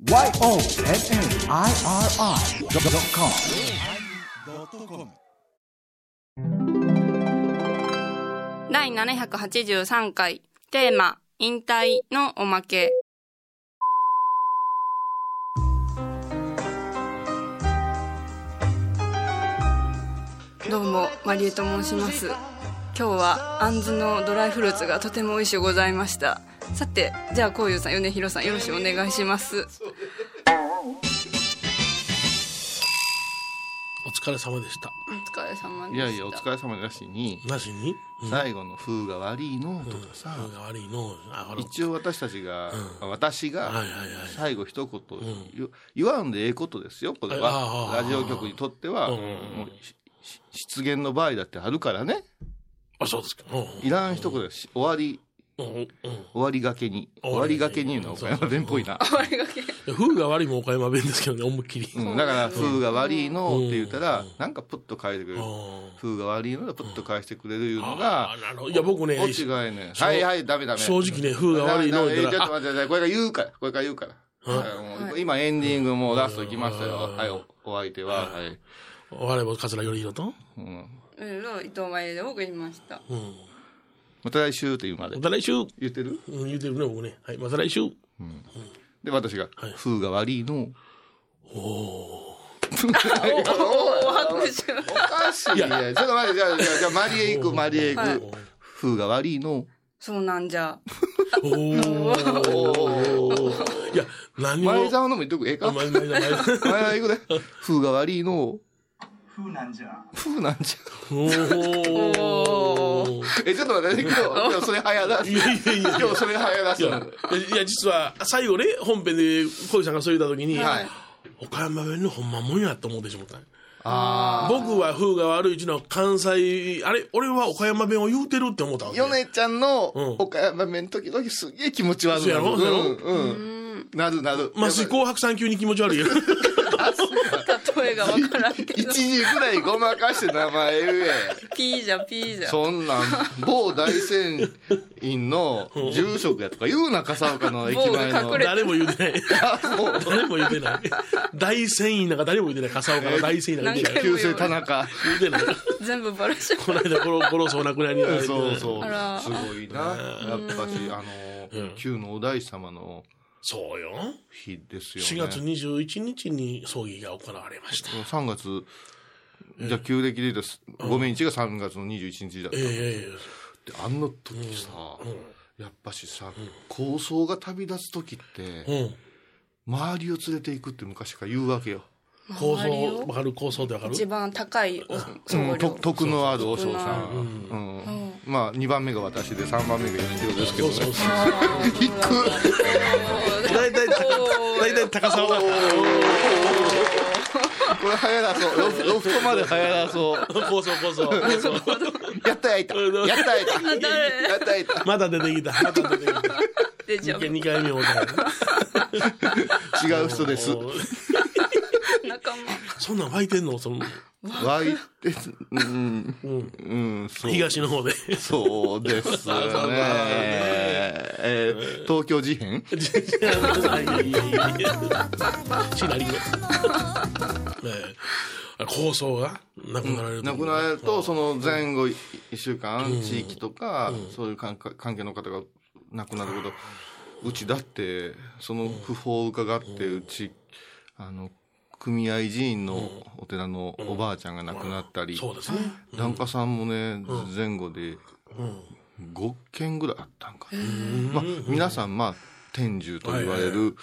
YONNIRI.com 第783回テーマ引退のおまけ。どうもマリエと申します。今日はあんずのドライフルーツがとても美味しゅうございました。さてじゃあこういうさん米広さんよろしくお願いします。 お疲れ様でした。 お疲れ様でした。 いやいやお疲れ様なしに、最後の風が悪いのとかさ、 風が悪いの、 一応私たちが、私が最後一言言わんでええことですよ。これはラジオ局にとってはもう失言の場合だってあるからね。 あ、そうですか。 いらん一言です。終わりがけに言うのは岡山弁っぽいな。 終わりがけ。 風が悪いも岡山弁ですけどね、思いっきり。 だから風が悪いのって言ったらなんかプッと返してくれる。風が悪いのでプッと返してくれるいうのが。 いや僕ね、 お違いね。はいダメ。 正直ね、風が悪いのってちょっと待ってこれから言うから。今エンディングもうラスト来ましたよ。はいお相手は我々桂頼弘と伊藤真由で僕言いました。 また来週というまで。 また来週言ってる？ 言ってるね僕ね。はい、また来週。 で私が風が悪いの。 お拍手。 おかしい。いやちょっと待ってじゃあマリエ行く。風が悪いの。 そうなんじゃ。 いや何も。 前澤のも言っとくええか。前澤行くで。風が悪いの。 風なんじゃ。 ちょっと待って今日それ早出す。今日それ早出す。 いや実は最後ね本編で小井さんがそう言った時に、岡山弁のほんまもんやと思ってしまった。僕は風が悪いうちの関西俺は岡山弁を言うてるって思ったわけ。 米ちゃんの岡山弁時々すげえ気持ち悪い。なる。 麻酔紅白さん級に気持ち悪いよ。 例えが分からんけど。 1時ぐらいごまかして名前言え。 ピーじゃ。 そんなん某大仙院の住職やとか言うな、笠岡の駅前の。 誰も言うてない。大仙院なんか誰も言うてない。笠岡の大仙院なんか言うてない。 旧姓田中言うてない。 全部バラしこの間殺そうなくらいに。 そうすごいな。やっぱし旧のお大師様のそうよ。 日ですよね。 4月21日に葬儀が行われました。 3月、じゃあ旧暦で言うと、ごめん日が3月の21日だった。で、あの時さ、やっぱしさ、高僧が旅立つ時って、周りを連れていくって昔から言うわけよ。 高僧、わかる？高僧ってわかる？ 一番高い僧侶。 徳のある和尚さん。まあ2番目が私で3番目が吉弘ですけどね。低く。 大体高さを。これ流行らそう。ロフトまで流行らそう。 高僧。 やった。 また出てきた。2回目も違う人です。 仲間。 そんなん湧いてんの？ 湧いて、 東の方で。 そうですね。東京事変？ シナリオ。構想がなくなられる。 なくなられると、その前後1週間、地域とか、そういう関係の方が亡くなること、うちだって、その訃報を伺って、うち、組合寺院のお寺のおばあちゃんが亡くなったり、檀家さんもね、前後で5件ぐらいあったんかな。皆さん、天寿と言われる、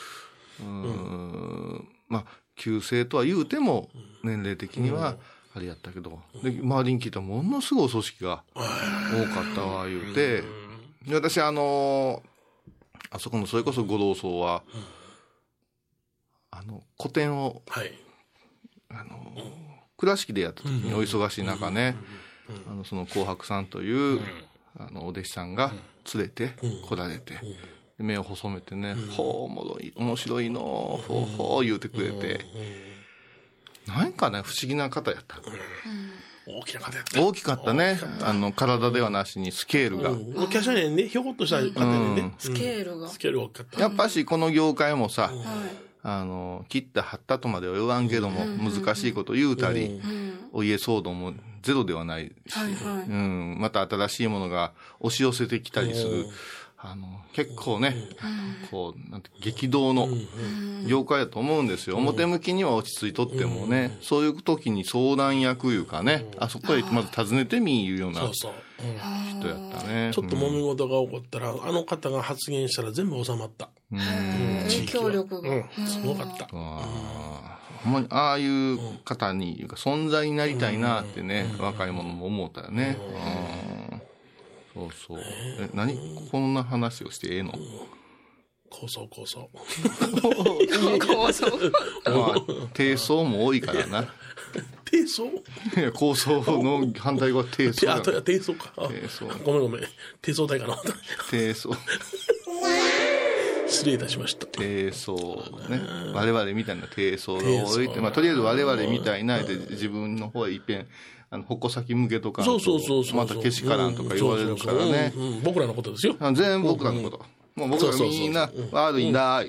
旧姓とは言うても、年齢的には、あれやったけど、で、周りに聞いたらものすごいお葬式が多かったわ、言うて、で、私、あそこの、それこそ五老荘は、個展を、倉敷でやった時にお忙しい中ね、その紅白さんという、お弟子さんが連れて来られて、目を細めてね、面白いの、言うてくれて、なんかね、不思議な方やった。 大きな方やった。 大きかったね。体ではなしにスケールが。 お客さんね、ひょこっとした方やね。 スケールが大きかった。 やっぱし、この業界もさ、 切った貼ったとまでは言わんけども、難しいこと言うたり、お家騒動もゼロではないし、また新しいものが押し寄せてきたりする、結構ね、なんて激動の業界だと思うんですよ。表向きには落ち着いとってもね、そういう時に相談役いうかね、あそこへまず訪ねてみいうような人やったね。 ちょっと揉め事が起こったら、あの方が発言したら全部収まった。 影響力が。 すごかった。 ほんまにああいう方に存在になりたいなってね、若い者も思ったよね。そうそう。何こんな話をしてええの？ 構想。 構想。 まあ、低層も多いからな。 低層？ いや、高層の反対語は低層。 低層か。 低層。 ごめん。低層体かな。 低層。 失礼いたしました。 低層ね。我々みたいな低層が多いって、まあ、とりあえず我々みたいなで自分の方へいっぺん、矛先向けとか、またけしからんとか言われるからね。 僕らのことですよ。 全部僕らのこと。もう僕らみんな悪いんだ。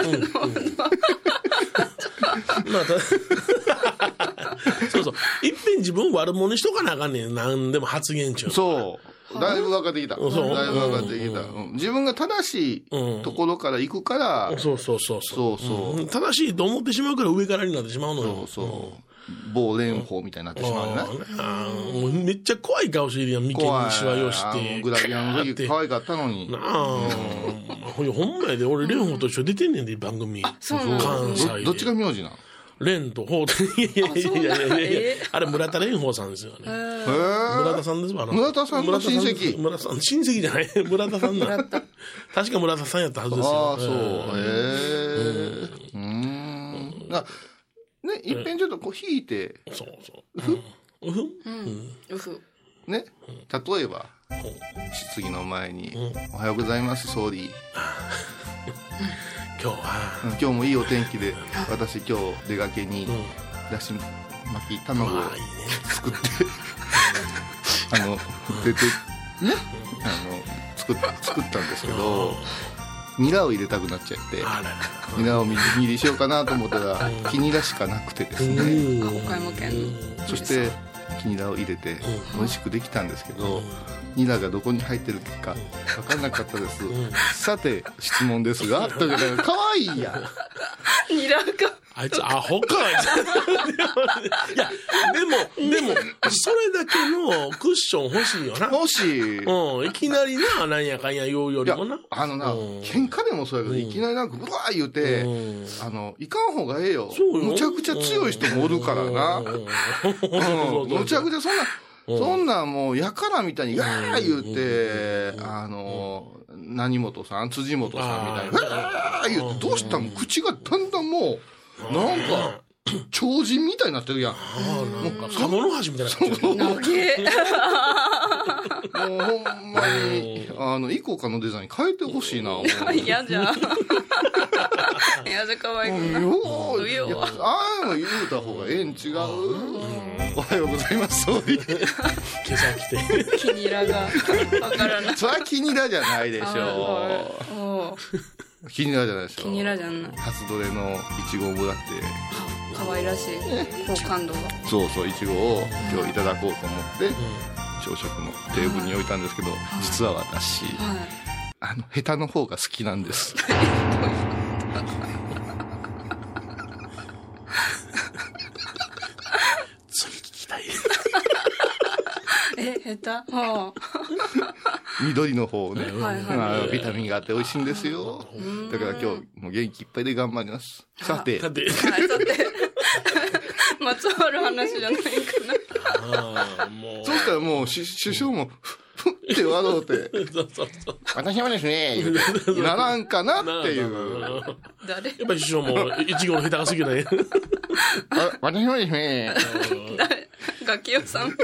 そう。いっぺん自分悪者にしとかなあかんねん。何でも発言中。 そう。だいぶ分かってきた。自分が正しいところから行くから。 そう。正しいと思ってしまうから上からになってしまうのよ。 某蓮舫みたいになってしまうよね。 めっちゃ怖い顔してるやん、眉間にしわ寄して。 グラビアの時可愛かったのに。 ほんまやで、俺蓮舫と一緒出てんねんで、番組。関西で。 どっちが名字なの？ 蓮と宝と、いや、あれ村田蓮舫さんですよね。村田さんですわ。 村田さんの親戚。 親戚じゃない。村田さんな。確か村田さんやったはずですよ。ね、いっぺんちょっとこう引いて。そう。ね、 例えば、質疑の前に、おはようございます、総理。今日もいいお天気で、私今日出かけに、だし巻き卵を作って、出て、ね、作ったんですけど、ニラを入れたくなっちゃって、ニラをみじん切りしようかなと思ったら、黄ニラしかなくてですね。 岡山県の。 そして、黄ニラを入れて、美味しくできたんですけど、ニラがどこに入ってるか分からなかったです。さて、質問ですが、かわいいやん。 ニラが。 あいつアホか。いや、でも、それだけのクッション欲しいよな。 欲しい。 いきなりな、なんやかんや言うよりもな。 喧嘩でもそうやけど、いきなりなんか、うわー言うて、いかん方がええよ。むちゃくちゃ強い人もおるからな。むちゃくちゃそんなんもう、やからみたいに、ガー言うて、何本さん、辻本さんみたいに、ガー言うて、どうしたん？口がだんだんもう、なんか、超人みたいになってるやん。 なんか、カモノハシみたいな。 投げ。 もうほんまに、イコカのデザイン変えてほしいな。 嫌じゃん。嫌じゃ可愛くない。 ああいうの言うた方がええん違う。おはようございます、総理。 今朝来て。 気に入らがわからない。 それは気に入らじゃないでしょ。気に入らじゃないでしょ。 気に入らじゃない。 初どれのイチゴをもらって。 可愛らしい。好感度が。 そう、イチゴを今日いただこうと思って、朝食のテーブルに置いたんですけど、実は私、ヘタの方が好きなんです。 次聞きたい。 下手？ 緑の方ね、ビタミンがあって美味しいんですよ。だから今日もう元気いっぱいで頑張ります。さて。 まつわる話じゃないかな。 そうしたらもう首相もふって笑うて、私はですね、ならんかなっていう。 誰？ やっぱり首相もイチゴのヘタが好きだね。 私はですね。 ガキヨさん。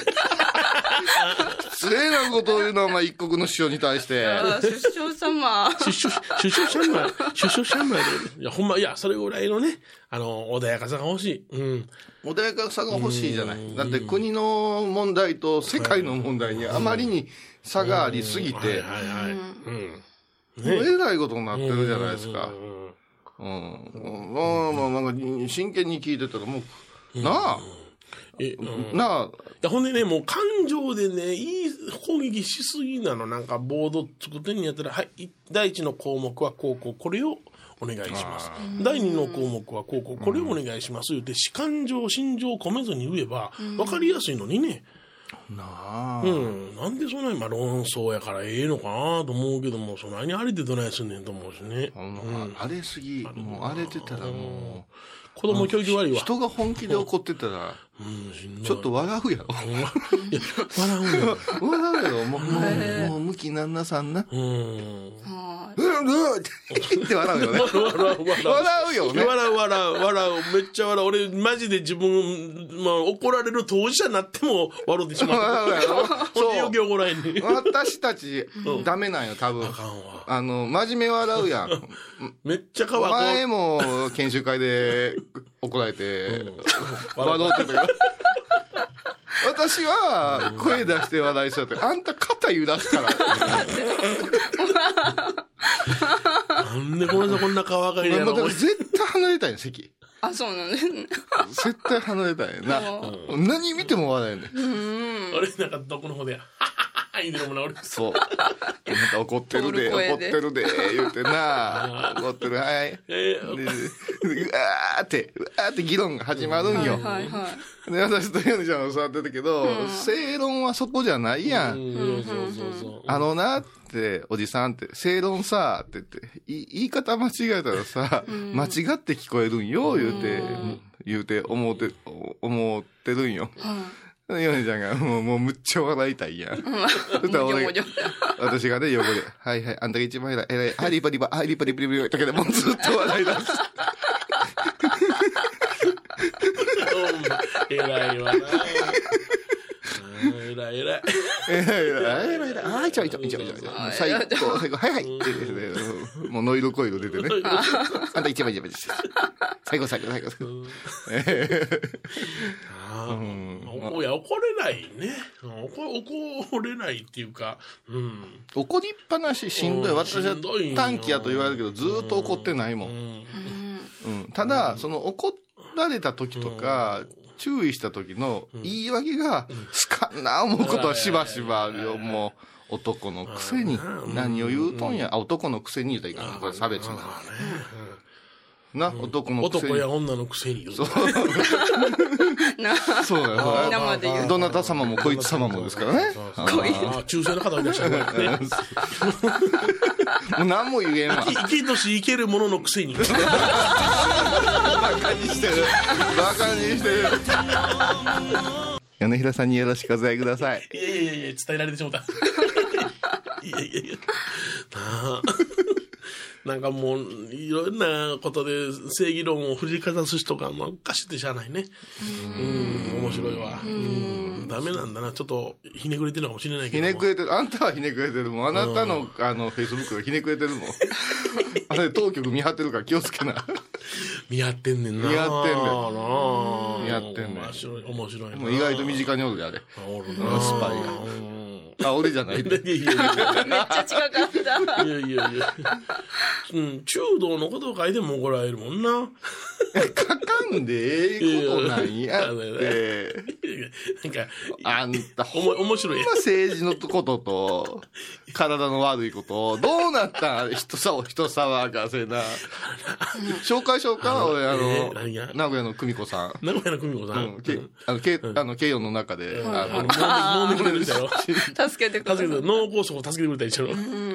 失礼なことを言うのは、まあ、一国の首相に対して。 首相様。 首相様で。いや、ほんま、いや、それぐらいのね、穏やかさが欲しい。 穏やかさが欲しいじゃない。だって国の問題と世界の問題にあまりに差がありすぎて、えらいことになってるじゃないですか。 なんか真剣に聞いてたらもう、なあ。なあ。 ほんでね、もう感情でね、いい攻撃しすぎなの。なんかボード作ってんやったら、はい、第1の項目はこう、これをお願いします。第2の項目はこれをお願いします。言って、感情、心情を込めずに言えば、わかりやすいのにね。 なあ。 なんでそんなに論争やからええのかなと思うけども、そんなに荒れてどないすんねんと思うしね。 荒れすぎ、もう荒れてたらもう。 子供教育悪いわ。 人が本気で怒ってたら、ちょっと笑うやろ。 笑うんや。 笑うやろ。もう、向きなんなさんな。って笑うよね。笑うよね。 笑う。めっちゃ笑う。俺、マジで自分、怒られる当事者になっても笑ってしまう。 笑うやろ。 そう。余計に。 私たち、ダメなんよ、多分。真面目笑うやん。 めっちゃ可愛い。 前も、研修会で怒られて、笑ってたよ。私は、声出して笑いしちゃって、あんた肩揺らすから。 なんでこんな顔赤いやろ。 絶対離れたいよ、席。 あ、そうなんですね。 絶対離れたいよな。何見ても笑えんねん。俺なんかどこの方で、言うてるもんな、俺。 そう。また怒ってるで、言うてな。怒ってる、はい。うわーって議論が始まるんよ。で、私とヨネちゃんが座ってたけど、正論はそこじゃないやん。なって、おじさんって、正論さ、って言って、言い方間違えたらさ、間違って聞こえるんよ、言うて、思ってるんよ。ヨネちゃんが、もうむっちゃ笑いたいやん。そしたら私がね、横で、はい、あんたが一番偉い、はい、リパ、だけでもうずっと笑い出す。 偉いわな。偉い。 あいちょい。最後、はい。もうノイロコイル出てね。あんた一番。最後。 怒れないね。怒れないっていうか、 怒りっぱなししんどい。私は短気やと言われるけど、ずーっと怒ってないもん。ただ、その怒られた時とか、注意した時の言い訳がつかんな思うことはしばしばあるよ。もう男のくせに何を言うとんや。男のくせに言うたらいかん。これ差別な。男のくせに。 男や女のくせに言う。 そうだよ。 生で言う。 どなた様もこいつ様もですからね。 中世の方がいらっしゃるからね。 もう何も言えんわ。 生きとし生けるもののくせに。 バカにしてる。米平さんによろしくお伝えください。 いや、伝えられてしまった。いや。なんかもう、いろんなことで正義論を振りかざす人がなんかしてしゃあないね。面白いわ。ダメなんだな。ちょっとひねくれてるのかもしれないけど。 ひねくれてる。あんたはひねくれてるもん。あなたのフェイスブックがひねくれてるもん。あれ、当局見張ってるから気をつけな。 見張ってんねんな。 見張ってんねん。 面白いな。 もう意外と身近におるで、あれ。 おるな。 スパイが。俺じゃないで。 めっちゃ近かった。 いや。中道のことを書いても怒られるもんな。 書かんでええことなんやって。 なんか、 あんた、 面白いやん。 政治のことと、体の悪いこと、どうなったん人騒がせな。紹介しようか、俺、名古屋の久美子さん。 名古屋の久美子さん。 慶応の中で、 もうくれるでしょ。 助けてください。 脳梗塞を助けてくれたでしょ。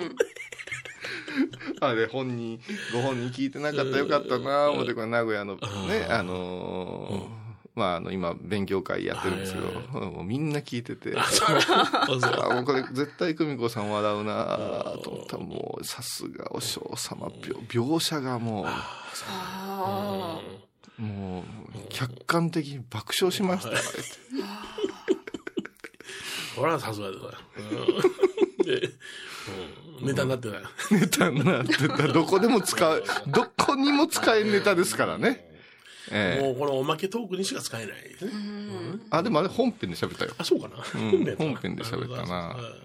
あれ、ご本人聞いてなかったらよかったな思って、これ名古屋のね、今、勉強会やってるんですけど、もうみんな聞いてて、もうこれ絶対久美子さん笑うなと思ったら、もうさすがお嬢様、描写がもう客観的に爆笑しました。 ほら、さすがでさ。ネタになってない。 ネタになってた。どこにも使えるネタですからね。 もうこのおまけトークにしか使えないですね。 でもあれ本編で喋ったよ。 あ、そうかな。 本編で喋ったな。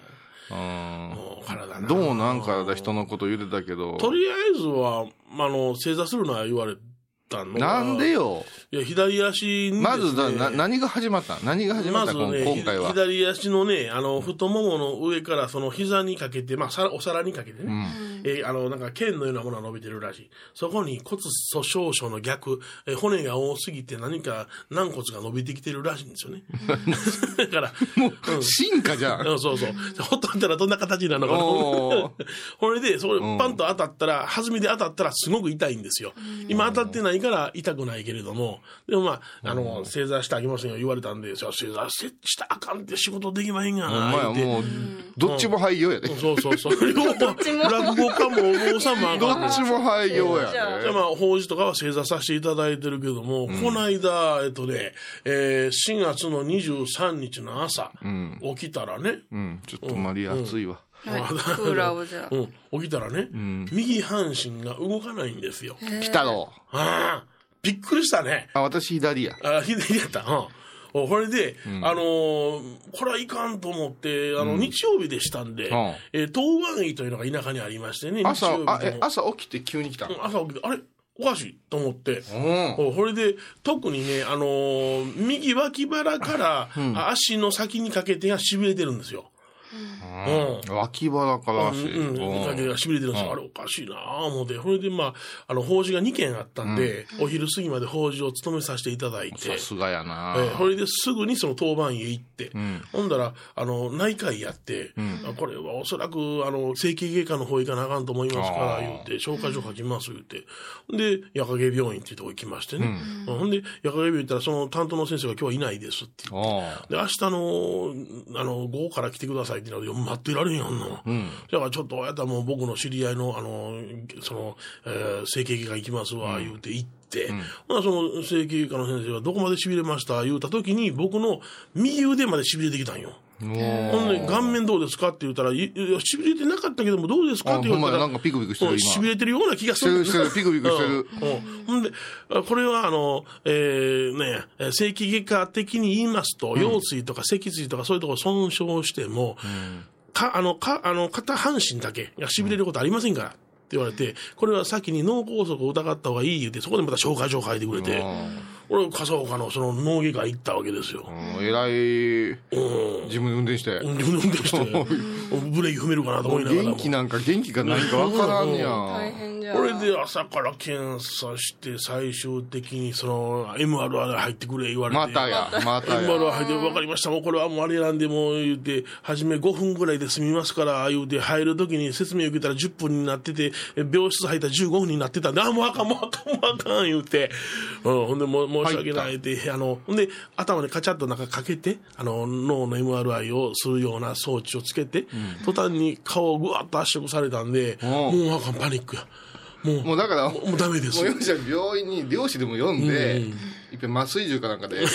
体な。 どうなんか人のこと言ってたけど。 とりあえずは、正座するのは言われたの。 なんでよ。 いや、左足にですね。 まず何が始まったまずね、 今回は。 左足のね、太ももの上からその膝にかけて、お皿にかけてね、なんか剣のようなものが伸びてるらしい。そこに骨粗鬆症の逆、骨が多すぎて何か軟骨が伸びてきてるらしいんですよね。だから、 もう、進化じゃん。 そう。ほっといたらどんな形になるのかな。これで、それパンと当たったら、弾みで当たったらすごく痛いんですよ。今当たってないから痛くないけれども、でも正座してあげませんよ言われたんで、正座したらあかんって仕事できまへんがな。 もう、どっちも廃業やで。 そう。落語家もお坊さんもあかん。 どっちも廃業やで。 法事とかは正座させていただいてるけども、この間、4月の23日の朝、起きたらね。 ちょっとマリア暑いわ。 クーラーをじゃあ。起きたらね、右半身が動かないんですよ。 来たろ。 びっくりしたね。 私左や。 左やった。これで、これはいかんと思って、日曜日でしたんで、当番医というのが田舎にありましてね、 朝起きて急に来た。 朝起きて、あれおかしいと思って、これで、特にね、右脇腹から足の先にかけてが痺れてるんですよ。 脇腹から足。 かけが痺れてるんですよ。あれおかしいなぁ思って。それで法事が2件あったんで、お昼過ぎまで法事を務めさせていただいて。 さすがやなそれですぐにその当番医へ行って、ほんだら、内科医やって、これはおそらく、整形外科の方行かなあかんと思いますから、言って、紹介状書きます、言って。で、夜影病院っていうとこ行きましてね。ほんで、夜影病院行ったら、その担当の先生が今日はいないですって言って。で、明日の、午後から来てくださいって言うの待っていられんやんの。だからちょっと、やったらもう僕の知り合いの、整形外科行きますわ、言うて行って、その整形外科の先生がどこまで痺れました言うた時に、僕の右腕まで痺れてきたんよ。ほんで、顔面どうですかって言ったら、痺れてなかったけどもどうですかって言ったら、 なんかピクピクしてる今。 痺れてるような気がする。 してる、ピクピクしてる。 ほんで、これは整形外科的に言いますと、腰椎とか脊椎とかそういうところ損傷しても、片半身だけが痺れることありませんから。って言われて、これは先に脳梗塞を疑った方がいい言うて、そこでまた紹介状書いてくれて、俺、笠岡のその脳外科行ったわけですよ。 偉い、自分で運転して。 自分で運転して、ブレーキ踏めるかなと思いながら。 元気なんか元気がないかわからんねや。 大変じゃん。 これで朝から検査して、最終的にその MRI 入ってくれ言われて。 またや。 MRI 入って、わかりました。もうこれはもうあれなんで、もう言うて、初め5分ぐらいで済みますから、言うて、入るときに説明受けたら10分になってて、病室入ったら15分になってたんで、もうあかん、言うて。ほんで、申し訳ないって、ほんで、頭にカチャッとなんかかけて、脳の MRI をするような装置をつけて、途端に顔をぐわっと圧縮されたんで、もうあかん、パニックや。 もうだから、 もうダメです。 もうよし病院に漁師でも呼んで、いっぺん麻酔銃かなんかで。も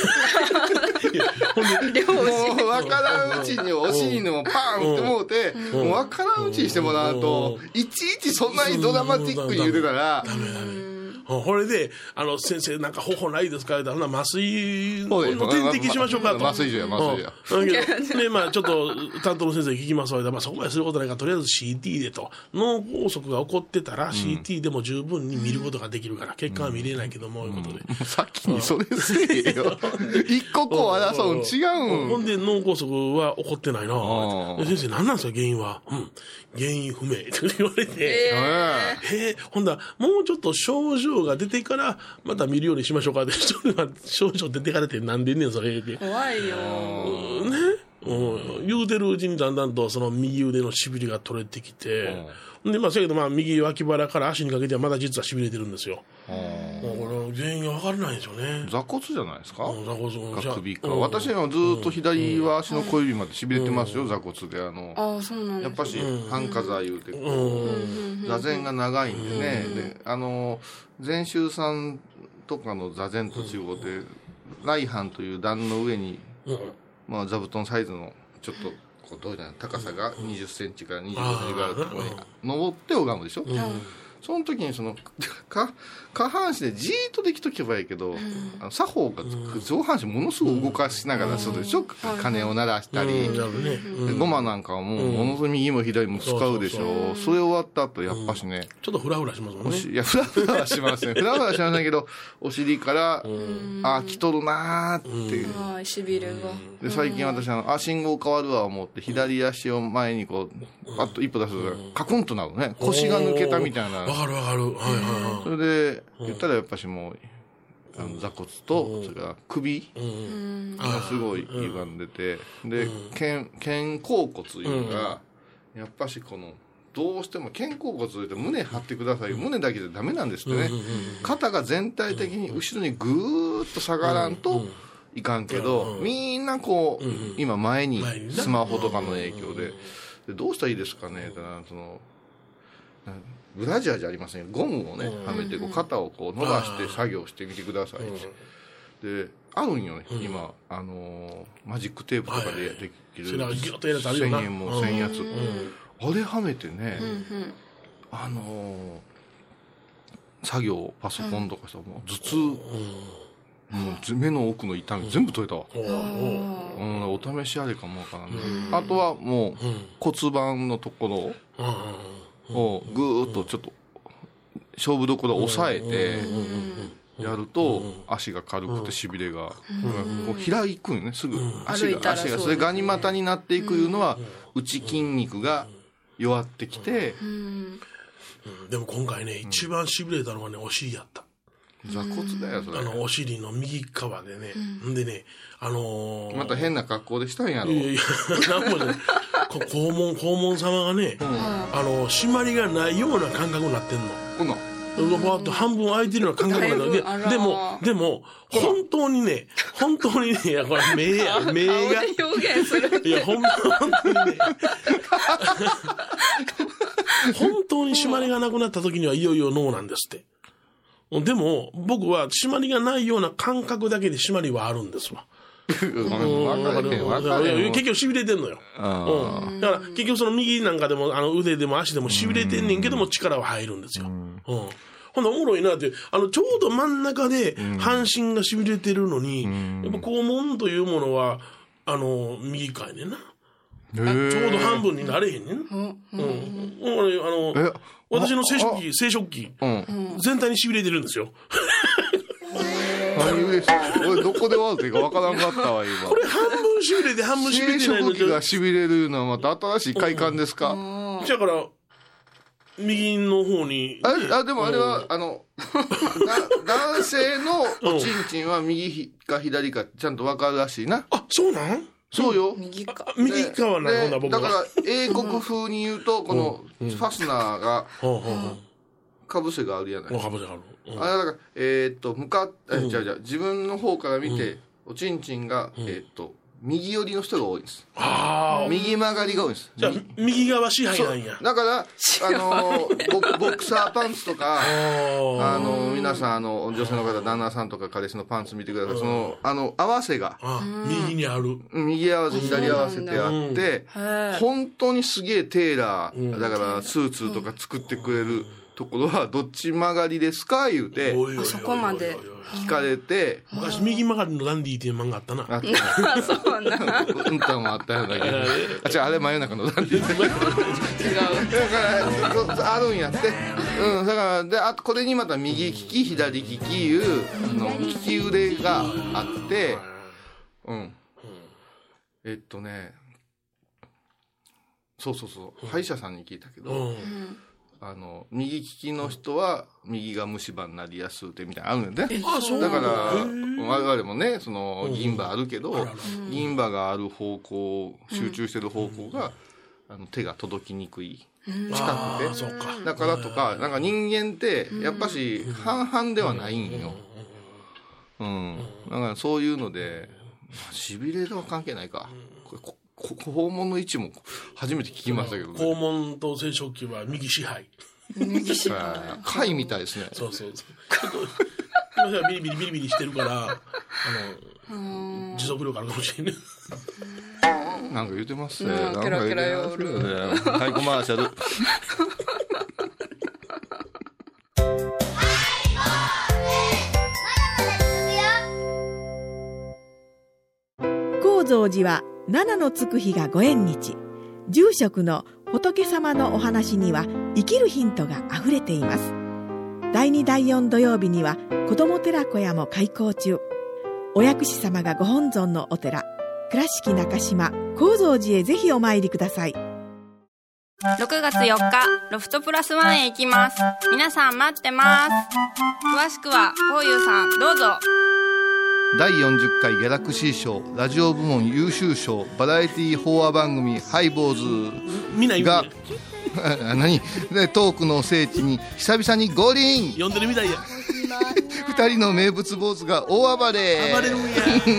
う分からんうちにお尻にもパーンってもうて、もう分からんうちにしてもらうと、いちいちそんなにドラマティックに言うてたら、 ダメ。これで、先生なんか方法ないですかって、麻酔の点滴しましょうかと。 麻酔銃や。 で、ちょっと担当の先生聞きますわ。そこまですることないから、とりあえず CT でと。脳梗塞が起こってたら CT でも十分に見ることができるから、結果は見れないけども、いうことで。 さっきにそれせえよ。一刻を争うん違うん。 ほんで、脳梗塞は起こってないな。先生、何なんですか、原因は。原因不明って言われて。ほんだもうちょっと症状が出てからまた見るようにしましょうかって。症状出てからってなんでんねんそれって。 怖いよね。言うてるうちにだんだんとその右腕のしびれが取れてきて、でそうやけど右脇腹から足にかけてはまだ実はしびれてるんですよ。これ原因が分からないんですよね。 座骨じゃないですか。 座骨か首か。私はずっと左は足の小指までしびれてますよ、座骨で。 そうなんです。 やっぱし半下座言うて座禅が長いんでね。で禅宗さんとかの座禅と違うて、来飯という段の上に座布団サイズのちょっとどうじゃない高さが20センチから25センチぐらいあるところに登って拝むでしょ。 その時に下半身でじーっとできとけばいいけど、作法が上半身ものすごく動かしながらするでしょ、鐘を鳴らしたり、ゴマなんかはもうものすごい右も左も使うでしょ。それ終わった後やっぱしね、 ちょっとフラフラしますもんね。 いやフラフラはしますね。フラフラはしませんけど、お尻から来とるなーっていう。 しびれが。 で最近私信号変わるわ思って左足を前にこうパッと一歩出すとカクンとなるね。腰が抜けたみたいな。 わかるわかる。はいはいはい。 それで言ったらやっぱしもう座骨とそれから首がすごい歪んでて、で肩甲骨いうのがやっぱしこのどうしても肩甲骨といって胸張ってください、胸だけでダメなんですってね。肩が全体的に後ろにぐーっと下がらんといかんけど、みんなこう今前にスマホとかの影響でどうしたらいいですかね。ブラジャーじゃありません、ゴムをねはめてこう肩をこう伸ばして作業してみてくださいって。であるんよね今マジックテープとかでできる1000円も1000円やつ、あれはめてね、作業パソコンとかしたらもう頭痛、もう目の奥の痛み全部取れたわ。お試しあれかもわからんね。あとはもう骨盤のところをぐーっとちょっと勝負どころを押さえてやると足が軽くてしびれがこう開くんね、すぐ足がそれガニ股になっていくいうのは内筋肉が弱ってきて。 でも今回ね一番しびれたのはねお尻やった。 座骨だよそれ。 お尻の右側でね、でねまた変な格好でしたんやろ。 いやなんもね黄門様がね、締まりがないような感覚になってんの。バーッと半分空いてるような感覚になってる。でも本当にねいやこれ目が表現する。 いや本当にね本当に締まりがなくなった時にはいよいよノーなんですって。でも僕は締まりがないような感覚だけで締まりはあるんですわ。結局痺れてんのよ。だから結局その右なんかでも腕でも足でも痺れてんねんけども力は入るんですよ。ほんでおもろいなって、ちょうど真ん中で半身が痺れてるのに、やっぱ肛門というものは右側やねんな。ちょうど半分になれへんねん。私の生殖器全体に痺れてるんですよ。 俺どこで笑っていいか分からんかったわ今。 これ半分痺れて半分痺れてないの。 生殖器が痺れるのはまた新しい快感ですか。 だから右の方にでもあれは男性のおちんちんは右か左かちゃんと分かるらしいな。 あ、そうなん？ そうよ。 右側なのだ僕は。 だから英国風に言うとこのファスナーがかぶせがあるやない。 かぶせがある。 あれだから自分の方から見ておちんちんが右寄りの人が多いんです。右曲がりが多いんです。 じゃあ右側支配なんや。 だからボクサーパンツとか皆さん女性の方旦那さんとか彼氏のパンツ見てください。その合わせが右にある。 右合わせ左合わせてあって本当にすげえテーラーだからスーツとか作ってくれるところはどっち曲がりですか言うてそこまで聞かれて、 昔右曲がりのダンディーっていう漫画あったな。 あそうな。 うんたんもあったようだけど。あれ真夜中のダンディー。違う。だからあるんやって。だからでこれにまた右利き左利きいう利き腕があって、そう歯医者さんに聞いたけど。右利きの人は右が虫歯になりやすいってみたいなのあるんだよね。だから我々もね銀歯あるけど銀歯がある方向集中してる方向が手が届きにくい近くてだからとかなんか人間ってやっぱし半々ではないんよ。だからそういうのでしびれとは関係ないか。肛門の位置も初めて聞きましたけどね。 肛門と生殖器は右支配。 貝みたいですね。 そう。ちょっと今ビリビリしてるから持続力あるかもしれない。 なんか言ってますね。ケラケラよる。 太鼓回しゃる。 蔵寺は七のつく日がご縁日。住職の仏様のお話には生きるヒントがあふれています。第2第4土曜日には子ども寺小屋も開校中。お薬師様がご本尊のお寺、倉敷中島・高蔵寺へぜひお参りください。 6月4日ロフトプラスワンへ行きます。皆さん待ってます。詳しくはこうゆうさんどうぞ。 第40回ギャラクシー賞ラジオ部門優秀賞バラエティ法話番組ハイボーズが何トークの聖地に久々に合輪呼んでるみたいや。 2人の名物坊主が大暴れ。 暴れるんや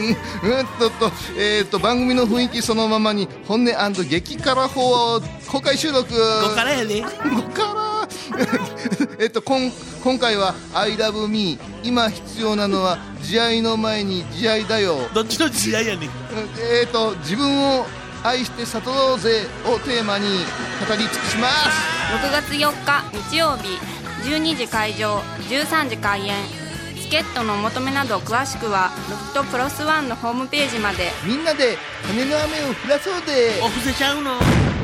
番組の雰囲気そのままに本音&激辛法話を公開収録。 5からやで。 5から今回は I love me 今必要なのは慈愛の前に慈愛だよ。 どっちの慈愛やねん。 自分を愛して悟ろうぜをテーマに語り尽くします。 6月4日日曜日12時会場13時開演。チケットのお求めなど詳しくはロフトプラスワンのホームページまで。 みんなで羽の雨を降らそうで。 お布施ちゃうの。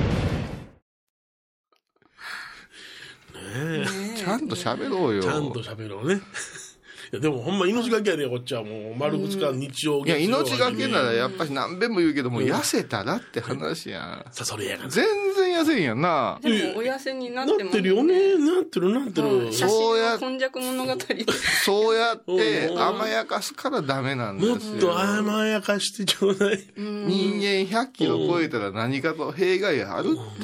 ちゃんと喋ろうよ。 ちゃんと喋ろうね。いやでもほんま命がけやねこっちはもう丸2日日曜。 いや命がけならやっぱり何遍も言うけども、痩せたらって話やん。 さそれやがな。 全然痩せんやんな。 でもお痩せになってますなってるよね。なってる。 写真の今昔物語。 そうやって甘やかすからダメなんですよ。 もっと甘やかしてちょうだい。 人間100キロ超えたら何かと弊害あるって。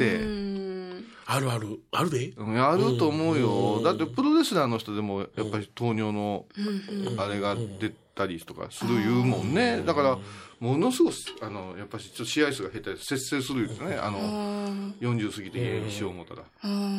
あるで。 やると思うよ。だってプロレスラーの人でもやっぱり糖尿のあれが出たりとかする言うもんね。だからものすごくやっぱりちょっと試合数が減ったり節制するんですね。40過ぎて家にしよう思ったら。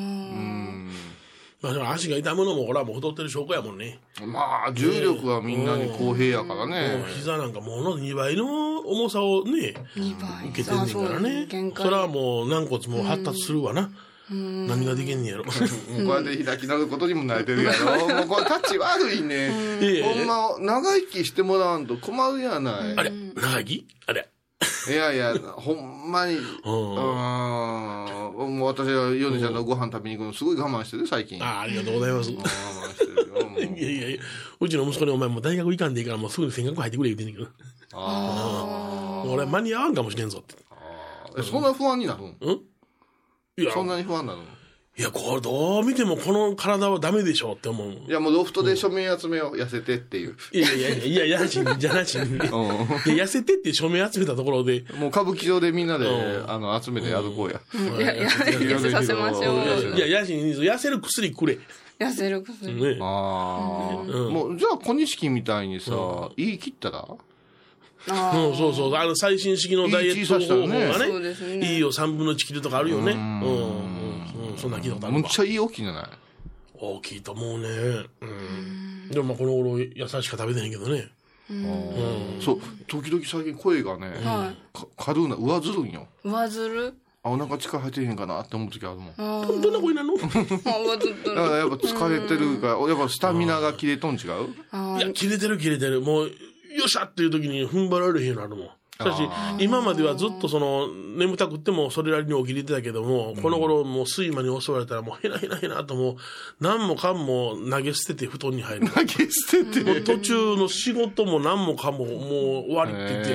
まあでも足が痛むのもこれはもう太ってる証拠やもんね。 まあ重力はみんなに公平やからね。 膝なんかもの2倍の重さをね受けてんねんからね。それはもう軟骨も発達するわな。何ができんねやろ。こうやって開き直ることにも慣れてるやろ。もうこれタッチ悪いね。ほんま長生きしてもらわんと困るやない。 あれ長生きあれ。 いやほんまにもう私はヨネちゃんのご飯食べに行くのすごい我慢してる最近。 ありがとうございます。我慢してるよ。いやうちの息子にお前もう大学行かんでいいからもうすぐに専学入ってくれ言うてんねんけど。俺間に合わんかもしれんぞって。 そんな不安になるん？ いやそんなに不安なの？ いやこれどう見てもこの体はダメでしょって思う。 いやもうロフトで署名集めよう、痩せてっていう。 いやなしじゃなしに痩せてって署名集めたところでもう歌舞伎町でみんなで集めてやるこうや。 痩せさせましょう。 いや痩せる薬くれ。 痩せる薬。 もうじゃあ小錦みたいにさ言い切ったら。 そう最新式のダイエット方法がね、いいよ3分の1切るとかあるよね。そんな聞いたことあるわ。 むっちゃいい大きいんじゃない？ 大きいと思うね。でもまあこの頃野菜しか食べてへんけどね。 そう時々最近声がね軽な上ずるんよ。 上ずる？ お腹力入ってへんかなって思う時あるもん。 どんな声なの？だからやっぱ疲れてるからやっぱスタミナが切れとん違う？ いや切れてるもうよっしゃっていう時に踏ん張られへんようになるもん。しかし今まではずっと眠たくってもそれなりに起きれてたけども、この頃もう睡魔に襲われたらもうへなともう何もかんも投げ捨てて布団に入る。 投げ捨ててもう途中の仕事も何もかももう終わりって言って、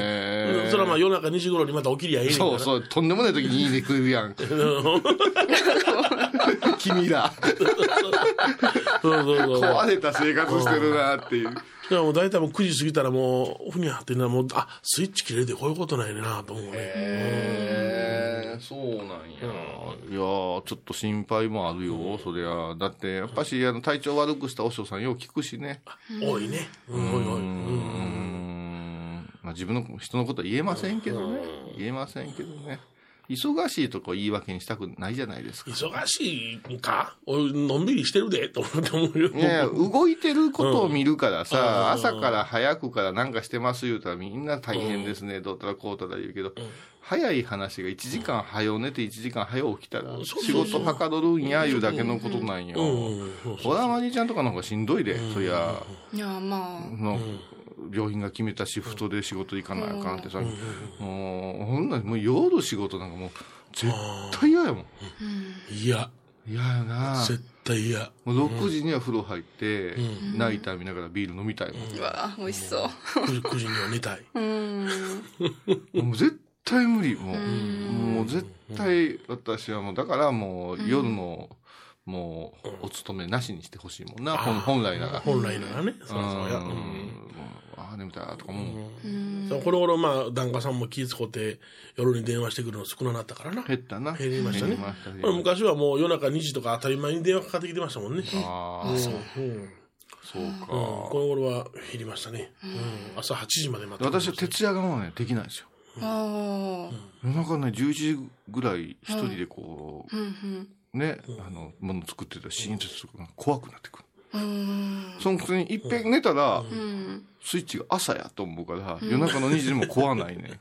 それはまあ夜中2時頃にまた起きりゃええねんから。 そうとんでもない時にいいね来るやん。君ら壊れた生活してるなっていう。 いやもう大体もう9時過ぎたらもうふにゃってなもうスイッチ切れてこういうことなんやねなと思うね。 そうなんや。いやちょっと心配もあるよ。そりゃだってやっぱし体調悪くしたお師匠さんよう聞くしね。 多いね。 まあ自分の人のことは言えませんけどね。忙しいとこ言い訳にしたくないじゃないですか。 忙しいか俺のんびりしてるでと思うよ。 いや動いてることを見るからさ、朝から早くからなんかしてます言うたらみんな大変ですね、どうたらこうたら言うけど、早い話が1時間早寝て1時間早起きたら仕事はかどるんやいうだけのことなんよ。小田まりちゃんとかの方がしんどいで、そりゃ。 いやまあ病院が決めたシフトで仕事行かないかんってさ、ほんならもう夜仕事なんかもう絶対嫌やもん。 嫌やな。 絶対嫌。 もう6時には風呂入って、ナイター見ながらビール飲みたいもん。 うわ美味しそう。 9時には寝たい。 もう絶対無理。もう絶対私はもう、だからもう夜の、もうお勤めなしにしてほしいもんな、本来なら。 本来ならね。そうや。 眠たいとかもこの頃檀家さんも気遣って夜に電話してくるの少なくなったからな。 減ったな。 減りましたね。昔はもう夜中2時とか当たり前に電話かかってきてましたもんね。 ああ、そうか。 この頃は減りましたね。朝8時まで待って。 私は徹夜がもうねできないんですよ。夜中ね11時ぐらい一人でこうねもの作ってたらシーンとするのが怖くなってくる。そのくせにいっぺん寝たら、スイッチが朝やと思うから、夜中の2時でも怖ないね。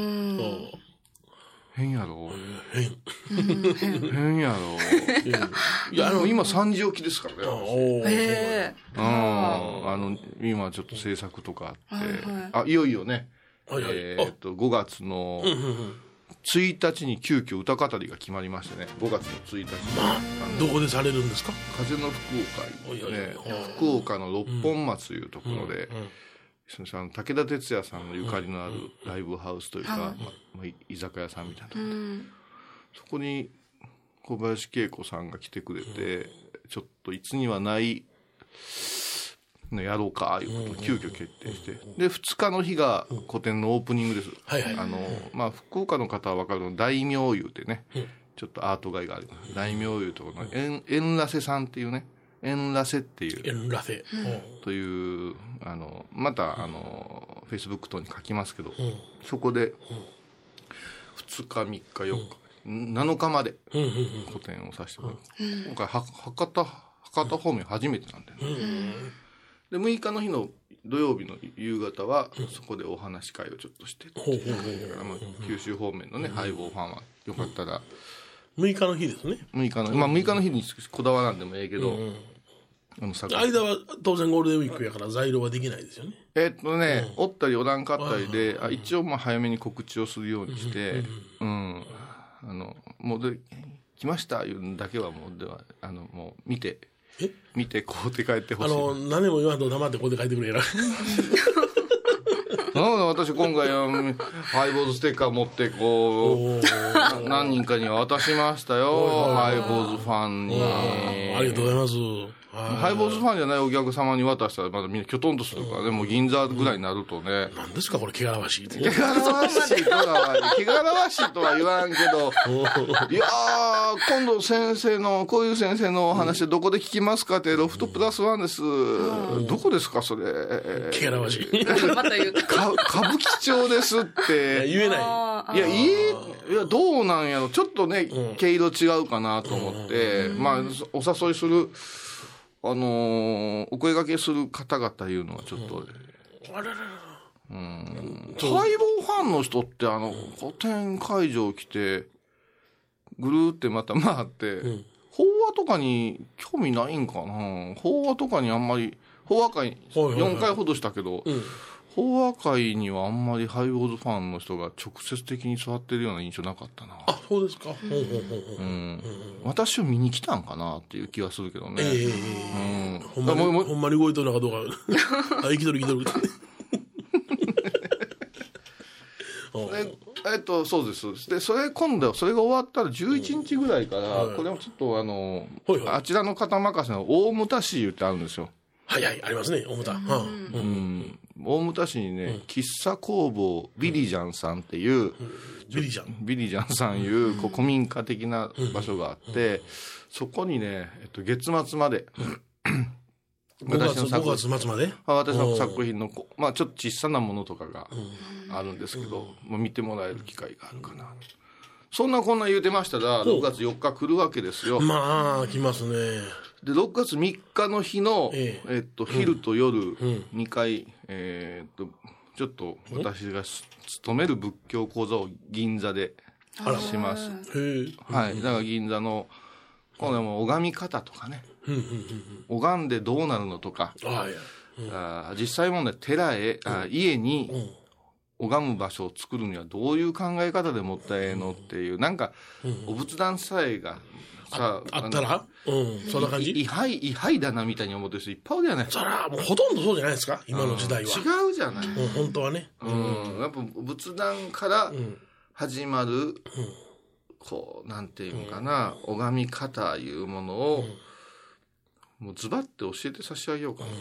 変やろ。変やろ。いや、今3時起きですからね。今ちょっと制作とかあって、いよいよね、5月の、1日に急遽歌語りが決まりましてね、5月の1日に。 どこでされるんですか？ 風の福岡ね、福岡の六本松いうところで、武田鉄矢さんのゆかりのあるライブハウスというか、居酒屋さんみたいなところで、そこに小林恵子さんが来てくれて、ちょっといつにはないやろうかいうことを急遽決定して、で2日の日が個展のオープニングです。福岡の方は分かるの大名湯ってね、ちょっとアート街があります。大名湯とかの円ラセさんっていうね、円ラセっていう円ラセというまたフェイスブック等に書きますけど、そこで2日3日4日7日まで個展をさせてもらう。今回博多方面初めてなんでね。で6日の日の土曜日の夕方はそこでお話し会をちょっとして、九州方面のねハイボーファンはよかったら 6日の日ですね。6 日の日にこだわらんでもええけど、 間は当然ゴールデンウィークやから在廊はできないですよね。 おったりおらんかったりで、一応早めに告知をするようにして、もう来ましたいうのだけはもう見てこうって帰ってほしい。 何も言わんと黙ってこうで帰ってくれやら。 私今回ハイボーズステッカー持ってこう何人かに渡しましたよ。ハイボーズファンに。 ありがとうございます。 ハイボーズファンじゃないお客様に渡したらまだみんなきょとんとするからね。もう銀座ぐらいになるとね。 何ですかこれ汚らわしい。 汚らわしいとは言わんけど、いやー今度先生のこういう先生のお話どこで聞きますかって、ロフトプラスワンです。どこですかそれ。 汚らわしい。 また言うた。 歌舞伎町ですって言えない。 いやどうなんやろ、ちょっとね毛色違うかなと思って、お誘いするお声掛けする方々いうのはちょっと、ハイボーファンの人って個展会場来てぐるーってまた回って、法話とかに興味ないんかな。法話とかにあんまり、法話会4回ほどしたけど、法話会にはあんまりハイボーズファンの人が直接的に座ってるような印象なかったな。 あ、そうですか。 私を見に来たんかなっていう気はするけどね。 ほんまに動いとるのかどうか。生きとる。 そうです。で、今度はそれが終わったら11日ぐらいから、これもちょっとあちらの方任せの大牟田市ってあるんですよ。 ありますね、大牟田。 大牟田市にね、喫茶工房ビリジャンさんっていう、ビリジャンさんいう古民家的な場所があって、そこにね、月末まで、 5月末まで私の作品の、ちょっと小さなものとかがあるんですけど、見てもらえる機会があるかな。そんなこんな言うてましたら、6月4日来るわけですよ。 来ますね。 で、6月3日の日の、昼と夜、2回、ちょっと私が勤める仏教講座を銀座でします。はい。だから銀座の、これも拝み方とかね。拝んでどうなるのとか。 実際問題寺へ、家に拝む場所を作るにはどういう考え方でもったいのっていう、なんか、お仏壇さえがさあったらそんな感じ。 位牌だなみたいに思ってる人いっぱいおるじゃない。 そらもうほとんどそうじゃないですか、今の時代は。 違うじゃない。 本当はね。 やっぱ仏壇から始まる、こう、なんていうのかな、拝み方いうものを、もうズバッて教えて差し上げようか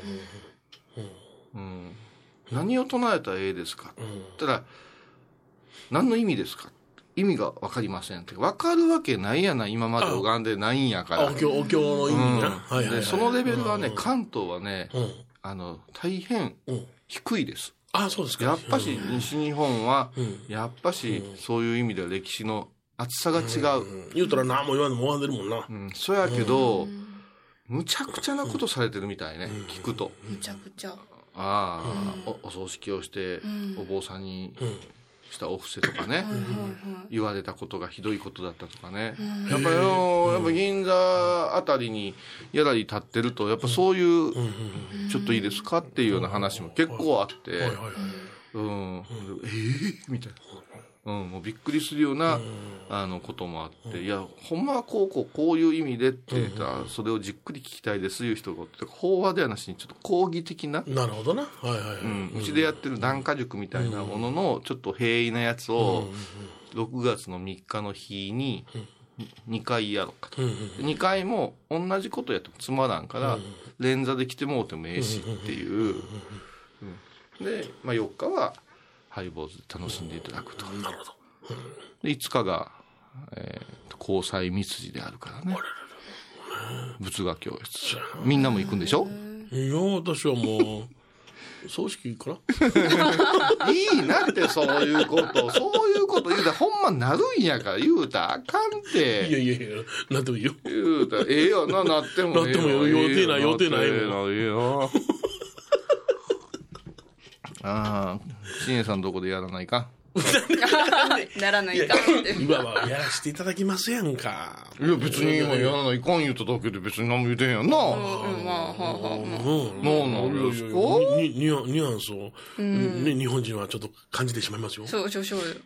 な。何を唱えたらええですかって言ったら、何の意味ですか、意味が分かりませんって。分かるわけないやな、今まで拝んでないんやから。 お経の意味な。 そのレベルはね、関東はね、大変低いです。 そうですか。 やっぱし西日本は、やっぱしそういう意味では歴史の厚さが違う。 言うたら何も言わんでも拝んでるもんな。 そうやけど、むちゃくちゃなことされてるみたいね、聞くと。 むちゃくちゃ。 お葬式をして、お坊さんにしたお布施とかね、言われたことがひどいことだったとかね。やっぱ銀座あたりにギャラリー立ってると、やっぱそういう、ちょっといいですかっていうような話も結構あって、みたいな。もうびっくりするような、こともあって、いや、ほんまはこういう意味でって言ったら、それをじっくり聞きたいですいう人がおって、法話ではなしにちょっと講義的な。 なるほどな。 うちでやってる檀家塾みたいなものの、ちょっと平易なやつを、6月の3日の日に、2回やろうかと。2回も同じことやってもつまらんから、連座で来てもうてもええしっていう。で、4日は、ハイボーズで楽しんでいただくと。 なるほど。 で、5日が、交際密次であるからね。仏画教室。みんなも行くんでしょ？ いや、私はもう、葬式かな。 いいなって、そういうこと言うたら、ほんまなるんやから、言うたらあかんって。 いや、なってもいいよ。 言うたら、ええよな、なってもええよ。なってもよ、予定ないもん。いいよ。しんえさんどこでやらないかならないかって今はやらせていただきますやんか。 いや別に今やらないかん言うただけで別に何も言うてんやんな。なんですか？ ニュアンスを、日本人はちょっと感じてしまいますよ。 そう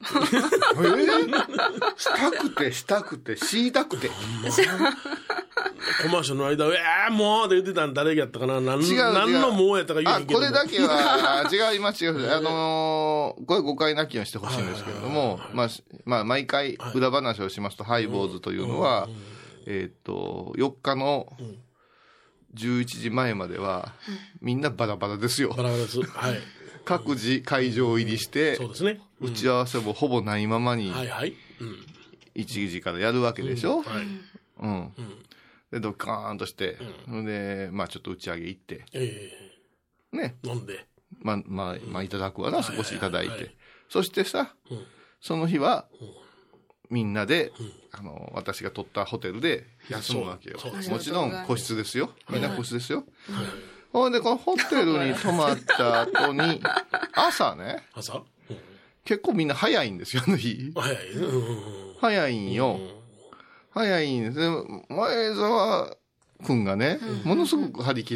したくて知りたくてコマーシャルの間もうって言ってたん誰やったかな。何のもうやったか言うねんけど。 これだけは違います。これ誤解なきようにしてほしいんですけれども、毎回裏話をしますと、ハイボーズというのは、4日の11時前までは、みんなバラバラですよ。 バラバラです。はい。 各自会場入りして、 そうですね。 打ち合わせもほぼないままに、1時からやるわけでしょ。で、ドカーンとして、で、ちょっと打ち上げ行って、ね。 飲んで。 いただくわな、少しいただいて。そしてさ、その日は、みんなで、私が取ったホテルで休むわけよ。もちろん個室ですよ。みんな個室ですよ。ほんで、このホテルに泊まった後に、朝ね、結構みんな早いんですよ、あの日。早いんよ。早いんです。前澤くんがね、ものすごく張り切って、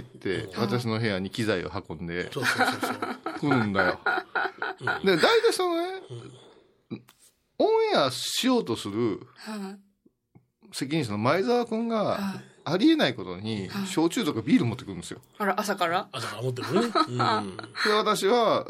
私の部屋に機材を運んで、来るんだよ。で、大体そのね、オンエアしようとする責任者の前澤くんが、ありえないことに、焼酎とかビール持ってくるんですよ。 あら、朝から持ってくるね。 で、私は、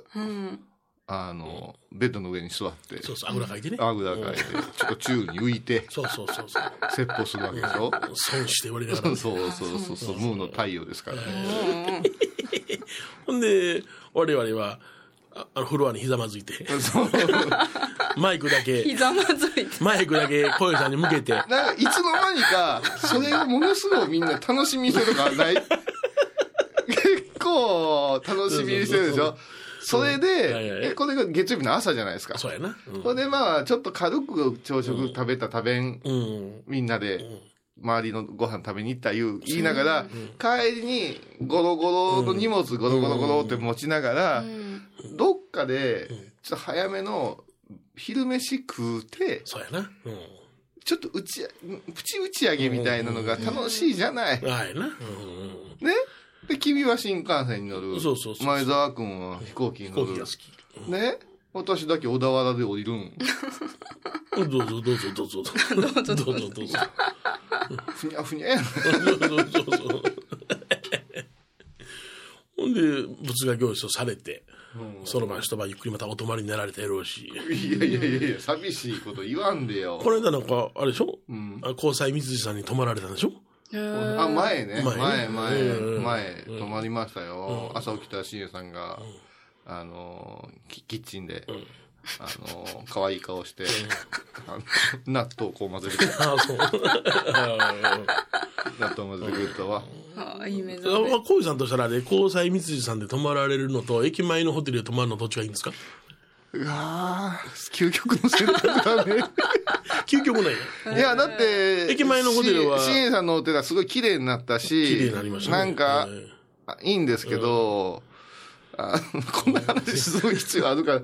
ベッドの上に座って。 あぐらかいてね。 あぐらかいて、ちょっと宙に浮いて。説法するわけでしょ。 損して言われながら。 そう、ムーの太陽ですからね。 ほんで、我々は、フロアにひざまずいて。マイクだけ、 ひざまずいて。 マイクだけ小遊さんに向けて。 なんか、いつの間にか、それをものすごいみんな楽しみにしてるとかない？結構、楽しみにしてるでしょ？それで、これが月曜日の朝じゃないですか。 そうやな。 それでちょっと軽く朝食食べたみんなで、周りのご飯食べに行った言いながら、帰りにゴロゴロの荷物ゴロゴロゴロって持ちながら、どっかで、ちょっと早めの昼飯食うて、 そうやな。 ちょっとプチ打ち上げみたいなのが楽しいじゃない。 はいな。 ね？ で、君は新幹線に乗る。 そうそうそう。 前澤君は飛行機に乗る。 飛行機が好き。 ね、私だけ小田原で降りるん。 どうぞどうぞどうぞ。どうぞどうぞ。 ふにゃふにゃやん。 そう。ほんで、仏画教室をされて、その晩一晩ゆっくりまたお泊まりになられたやろうし。 いや、寂しいこと言わんでよ。 この間なんか、あれでしょ、交際三辻さんに泊まられたんでしょ。 前ね。前、泊まりましたよ。朝起きたらしんさんが、キッチンで、可愛い顔して、納豆をこう混ぜてくれた。 ああ、そう。 納豆混ぜてくれたわ。 いい目覚め。 小井さんとしたらね、交際三辻さんで泊まられるのと、駅前のホテルで泊まるのどっちがいいんですか？ うわー、究極の選択だね。 究極ないね。いや、だって、 駅前のホテルは。 しんさんのホテルはすごい綺麗になったし、 綺麗になりましたね。 なんか、いいんですけど、こんな話する必要あるから、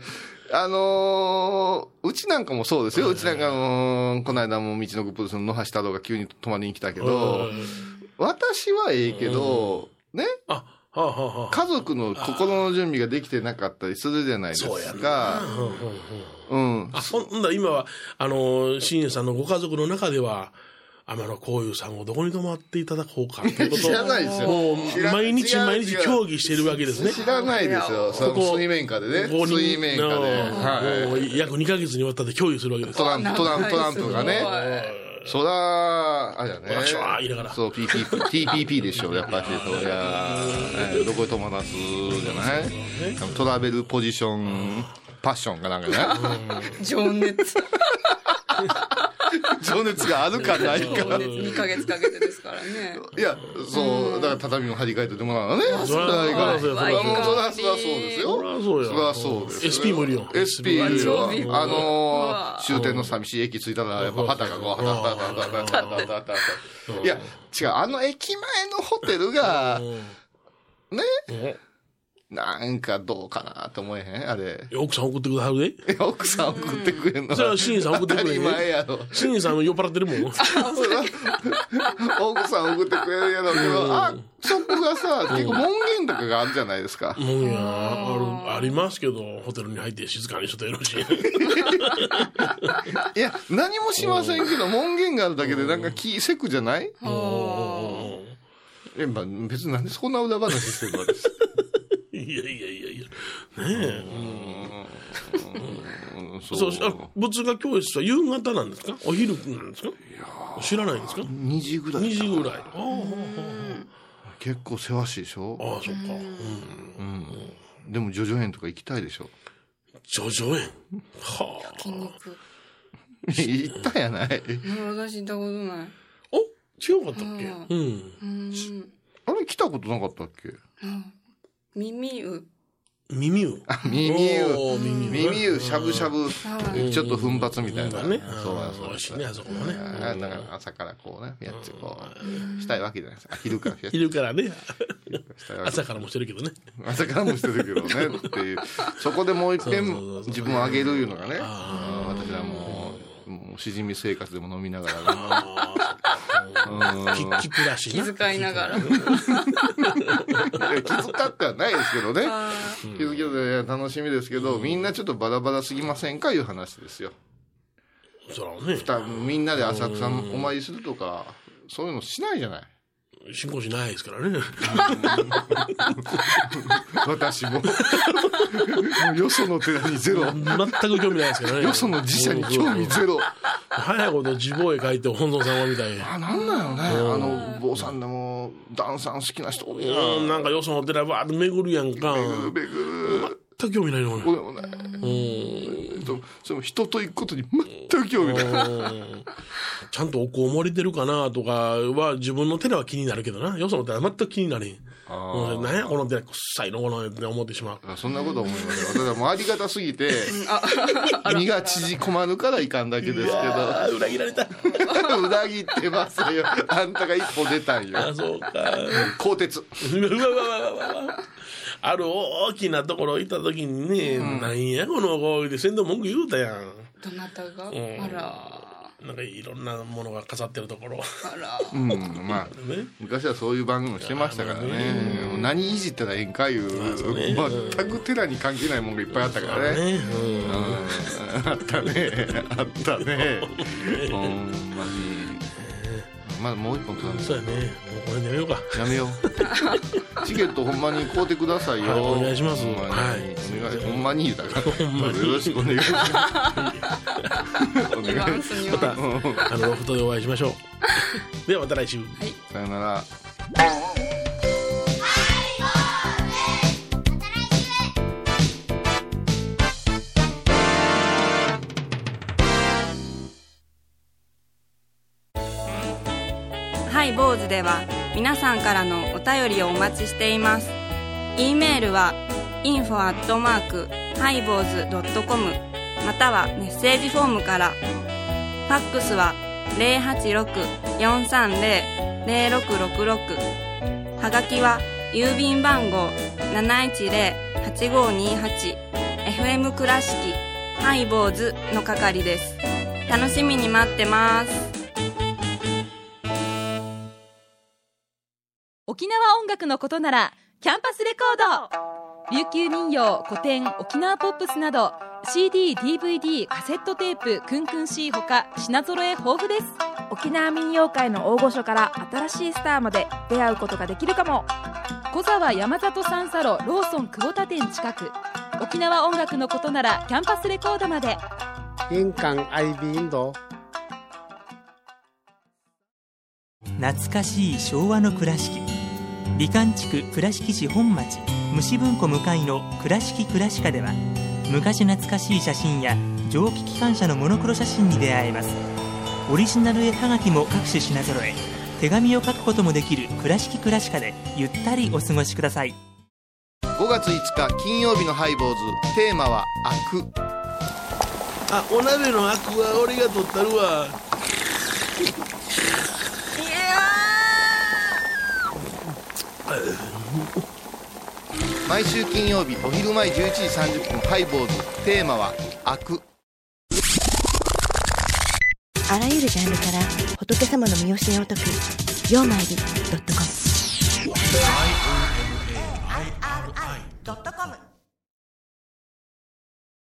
うちなんかもそうですよ。うちなんかこの間も道のグプルスの野橋太郎が急に泊まりに来たけど、私はええけど、ね。家族の心の準備ができてなかったりするじゃないですか。そうやな。 ほんだら今は、新栄さんのご家族の中では、天野幸雄さんをどこに泊まっていただこうかってことを知らないですよ。 もう毎日協議しているわけですね。 知らないですよ。水面下でね。水面下で。 もう約2ヶ月にわたって共有するわけです。 トランプがね。そら、あれだね。 言いながら。 そう、TPP でしょ、やっぱり。そりゃ、どこへ泊まらすじゃないトラベルポジション、パッションがなんかね。 情熱。 情熱があるかないか。 2ヶ月かけてですからね。 いや、そう、だから畳も張り替えてもらうのね。そりゃそうですよ。そりゃそうです。 SP もいるよ。 SP いるよ。終点の寂しい駅着いたら、やっぱ旗がこう、いや、違う、駅前のホテルが、ね。なんかどうかなと思えへんあれ。 奥さん送ってくださるで。 奥さん送ってくれんの。 じゃあ、シンさん送ってくれんね。 当たり前やろ。 シンさん酔っ払ってるもん。 奥さん送ってくれるやろうけど、そこがさ、結構門限とかがあるじゃないですか。 門限ありますけど、ホテルに入って静かにしとってよろしい。 いや、何もしませんけど、門限があるだけでなんかせくじゃない？別になんでそんな裏話してるのです。 いや。ねえ。そう、仏画教室は夕方なんですか？お昼なんですか？知らないんですか？2 時ぐらい。 2時ぐらい。 結構せわしいでしょ？ ああ、そっか。 でも、叙々苑とか行きたいでしょ？ 叙々苑？はあ。筋肉。 行ったやない。 私行ったことない。 違うかったっけ？ あれ来たことなかったっけ？ 耳湯、 しゃぶしゃぶ、ちょっと奮発みたいなね。 そう美味しいね、あそこもね。 だから朝からこうね、やってこう、したいわけじゃないですか。昼からね。朝からもしてるけどね。 朝からもしてるけどね、っていう。そこでもう一遍自分をあげるいうのがね、私はもう、しじみ生活でも飲みながらね。 気遣いながら。 気遣ってはないですけどね。気づきで楽しみですけど、みんなちょっとバラバラすぎませんかいう話ですよ。 そうね。 みんなで浅草お参りするとか、そういうのしないじゃない。 進行しないですからね。 私も。もうよその寺にゼロ。 全く興味ないですからね。 よその寺社に興味ゼロ。 早いこと地方へ帰って本尊様みたいな。 なんだよね。坊さんでも、ダンさん好きな人多いな。 なんかよその寺バーって巡るやんか。 巡る。 全く興味ないの。 その人と行くことに全く興味ない。 ちゃんとお香漏れてるかなとかは自分の寺は気になるけどな。よその寺は全く気になれん。何やこの寺臭いのこのって思ってしまう。 そんなこと思いますよ。私はもうありがたすぎて身が縮こまるからいかんだけですけど。 裏切られた。 裏切ってますよ。あんたが一歩出たんよ。 あ、そうか。 鋼鉄。 ある大きなところ行った時にね、なんやこの子で先導文句言うたやん。 どなたが？あら。 なんかいろんなものが飾ってるところ。 まあ、昔はそういう番組もしてましたからね。何いじったらええんかいう、全く寺に関係ないものがいっぱいあったからね。あったね。ほんまに。まだもう一本ください。 そうやね。もうこれやめようか。 やめよう。チケットほんまに買うてくださいよ。 お願いします。 ほんまに言うたから。よろしくお願いします。 またロフトでお会いしましょう。ではまた来週。 さよなら。 ハイボーズでは皆さんからのお便りをお待ちしています。 E メールは info@highboz.com またはメッセージフォームから。ファックスは 086-430-0666 はがきは郵便番号 710-8528 FM 倉敷ハイボーズの係です。楽しみに待ってます。 沖縄音楽のことならキャンパスレコード。琉球民謡、古典、沖縄ポップスなど CD、DVD、カセットテープ、クンクン C ほか品揃え豊富です。 沖縄民謡界の大御所から新しいスターまで出会うことができるかも。 小沢山里三佐路ローソン久保田店近く。沖縄音楽のことならキャンパスレコードまで。 印鑑 IB インド。 懐かしい昭和の倉敷。美観地区倉敷市本町虫文庫向かいの倉敷倉歯科では、昔懐かしい写真や蒸気機関車のモノクロ写真に出会えます。オリジナル絵はがきも各種品揃え、手紙を書くこともできる倉敷倉歯科でゆったりお過ごしください。 5月5日金曜日のハイボーズ、テーマはアク。 お鍋のアクは俺が取ったるわ。 毎週金曜日お昼前11時30分ハイボーズ、テーマはアク。 あらゆるジャンルから仏様の身教えを説く曜マイル.com。